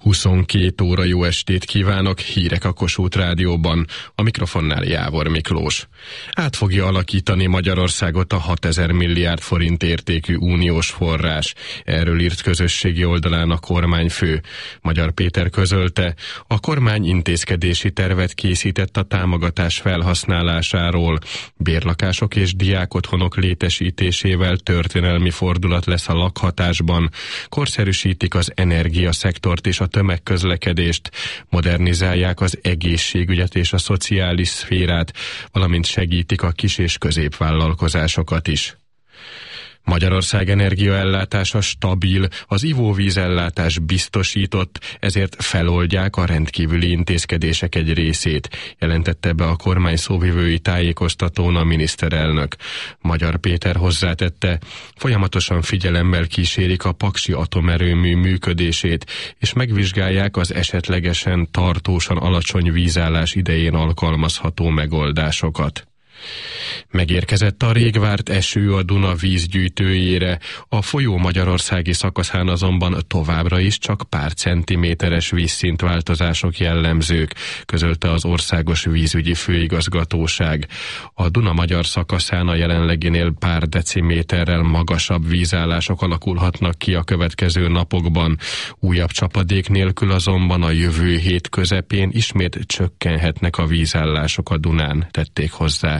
22 óra, jó estét kívánok, hírek a Kossuth Rádióban, a mikrofonnál Jávor Miklós. Át fogja alakítani Magyarországot a 6000 milliárd forint értékű uniós forrás. Erről írt közösségi oldalán a kormányfő. Magyar Péter közölte, a kormány intézkedési tervet készített a támogatás felhasználásáról. Bérlakások és diákotthonok létesítésével történelmi fordulat lesz a lakhatásban. Korszerűsítik az energiaszektort és a tömegközlekedést, modernizálják az egészségügyet és a szociális szférát, valamint segítik a kis- és középvállalkozásokat is. Magyarország energiaellátása stabil, az ivóvízellátás biztosított, ezért feloldják a rendkívüli intézkedések egy részét, jelentette be a kormány szóvivői tájékoztatón a miniszterelnök. Magyar Péter hozzátette, folyamatosan figyelemmel kísérik a paksi atomerőmű működését, és megvizsgálják az esetlegesen tartósan alacsony vízállás idején alkalmazható megoldásokat. Megérkezett a rég várt eső a Duna vízgyűjtőjére, a folyó magyarországi szakaszán azonban továbbra is csak pár centiméteres vízszintváltozások jellemzők, közölte az Országos Vízügyi Főigazgatóság. A Duna magyar szakaszán a jelenleginél pár deciméterrel magasabb vízállások alakulhatnak ki a következő napokban. Újabb csapadék nélkül azonban a jövő hét közepén ismét csökkenhetnek a vízállások a Dunán, tették hozzá.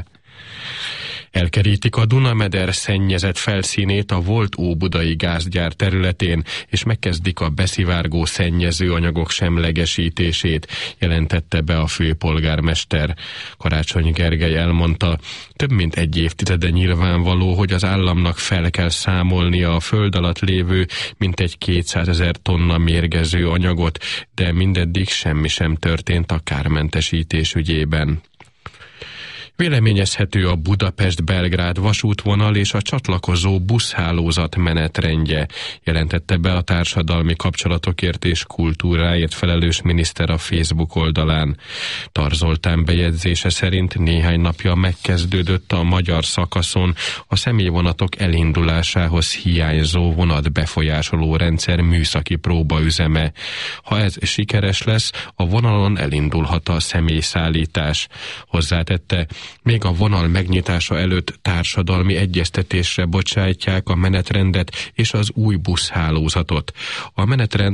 Elkerítik a Duna-meder szennyezett felszínét a volt óbudai gázgyár területén, és megkezdik a beszivárgó szennyező anyagok semlegesítését, jelentette be a főpolgármester. Karácsony Gergely elmondta, több mint egy évtizede nyilvánvaló, hogy az államnak fel kell számolnia a föld alatt lévő mintegy 200 000 tonna mérgező anyagot, de mindeddig semmi sem történt a kármentesítés ügyében. Véleményezhető a Budapest-Belgrád vasútvonal és a csatlakozó buszhálózat menetrendje, jelentette be a társadalmi kapcsolatokért és kultúráért felelős miniszter a Facebook oldalán. Tar Zoltán bejegyzése szerint néhány napja megkezdődött a magyar szakaszon a személyvonatok elindulásához hiányzó vonatbefolyásoló rendszer műszaki próbaüzeme. Ha ez sikeres lesz, a vonalon elindulhat a személyszállítás. Hozzátette, még a vonal megnyitása előtt társadalmi egyeztetésre bocsájtják a menetrendet és az új buszhálózatot. A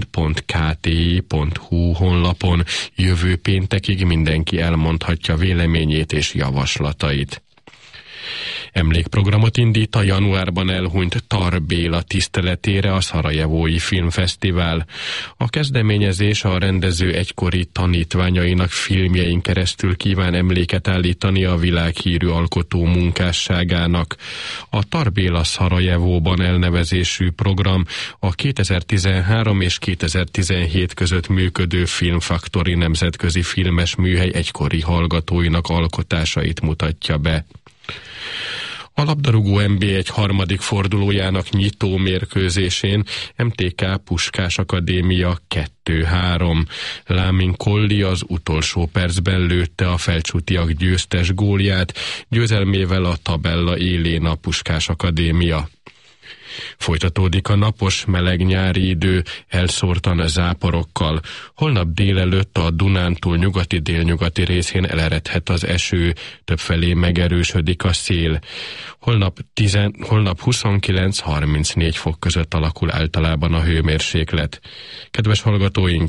menetrend.kti.hu honlapon jövő péntekig mindenki elmondhatja véleményét és javaslatait. Emlékprogramot indít a januárban elhunyt Tar Béla tiszteletére a Szarajevói Filmfesztivál. A kezdeményezés a rendező egykori tanítványainak filmjein keresztül kíván emléket állítani a világhírű alkotó munkásságának. A Tar Béla Szarajevóban elnevezésű program a 2013 és 2017 között működő Filmfaktori nemzetközi filmes műhely egykori hallgatóinak alkotásait mutatja be. A labdarúgó NB1 harmadik fordulójának nyitó mérkőzésén MTK Puskás Akadémia 2-3. Lámin Kolli az utolsó percben lőtte a felcsútiak győztes gólját, győzelmével a tabella élén a Puskás Akadémia. Folytatódik a napos, meleg nyári idő, elszórtan záporokkal. Holnap délelőtt a Dunántúl nyugati-délnyugati részén eleredhet az eső, többfelé megerősödik a szél. Holnap 29-34 fok között alakul általában a hőmérséklet. Kedves hallgatóink,